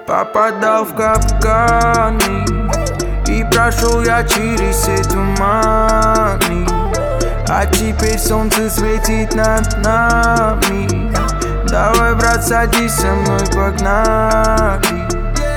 Попадал в капканы и прошел я через все туманы. А теперь солнце светит над нами. Давай, брат, садись со мной, погнали.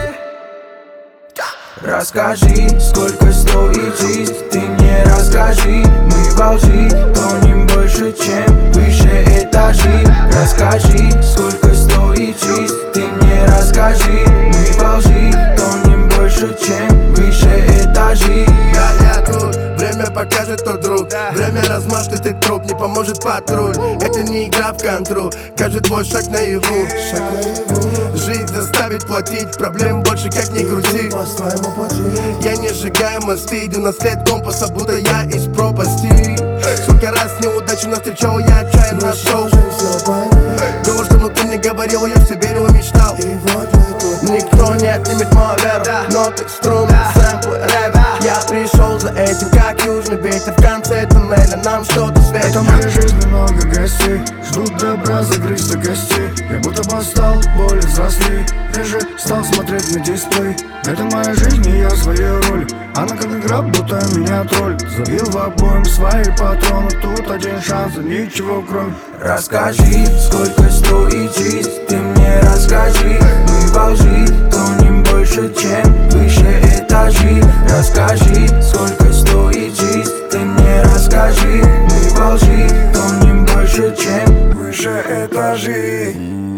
Расскажи, сколько стоит жизнь, ты мне расскажи. Мы во лжи тонем больше, чем выше этажи. Расскажи, сколько стоит жизнь, ты мне расскажи. Мы во лжи тонем больше, чем выше этажи. Я тут, время покажет тот друг. Время размажет ты труп, не поможет патруль. Это не игра в контру, каждый твой шаг наяву. Жизнь заставит платить, проблем больше как ни крути. Я не сжигаю мосты, иду на след компаса, будто я из пропасти. Сколько раз неудачу навстречал, я отчаянно шел. Думал, что внутри мне говорил, я все верил и мечтал. Никто не отнимет мою веру, ноты, струны, сэмплы, рэп. Я пришел за этим, как южный ветер. В конце туннеля нам что-то светит. Это моя жизнь, много гостей ждут добра, загрызть до костей. Я будто бы стал более взрослей, реже стал смотреть на дисплей. Это моя жизнь, и я в своей роли. Она как игра, будто меня тролль. Забил в обоим свои патроны. Тут один шанс, и ничего кроме. Расскажи, сколько стоит жизнь, ты мне расскажи. Мы во лжи тонем больше, чем выше этажи. Расскажи, сколько стоит жизнь, ты мне расскажи. Мы во лжи тонем больше, чем выше этажи.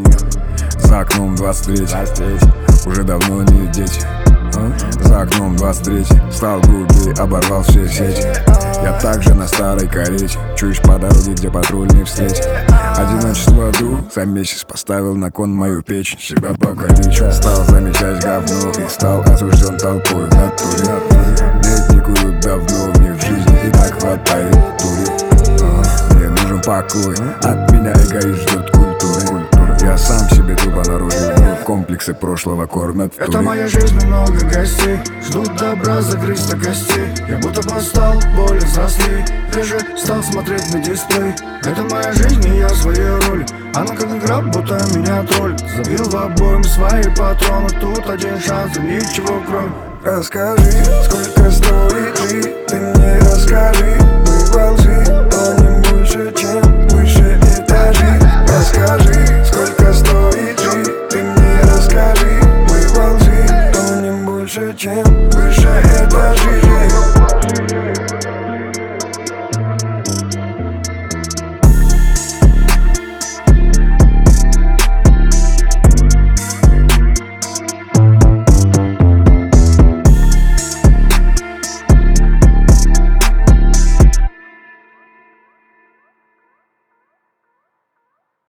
За окном 23, уже давно не дети. За окном 23, стал грубее, оборвал все сети. Я также на старой карете, чуешь по дороге, где патруль не встретит. Одиночество в аду за месяц поставил на кон мою печень. Себя покалечу, стал замечать говно и стал осужден толпой в натуре. Нет, курю давно, мне в жизни и так хватает дури. Мне нужен покой, от меня эгоист ждет культуры. Я сам себе тупо наружу, комплексы прошлого кормят в туре. Это моя жизнь, много гостей ждут добра, загрызть до костей. Я будто бы стал более взрослей, реже стал смотреть на дисплей. Это моя жизнь, и я в своей роли. Она как игра, будто меня тролль. Забил в обоим свои патроны. Тут один шанс, и ничего кроме. Расскажи, сколько стоит жизнь, ты мне расскажи. Мы во лжи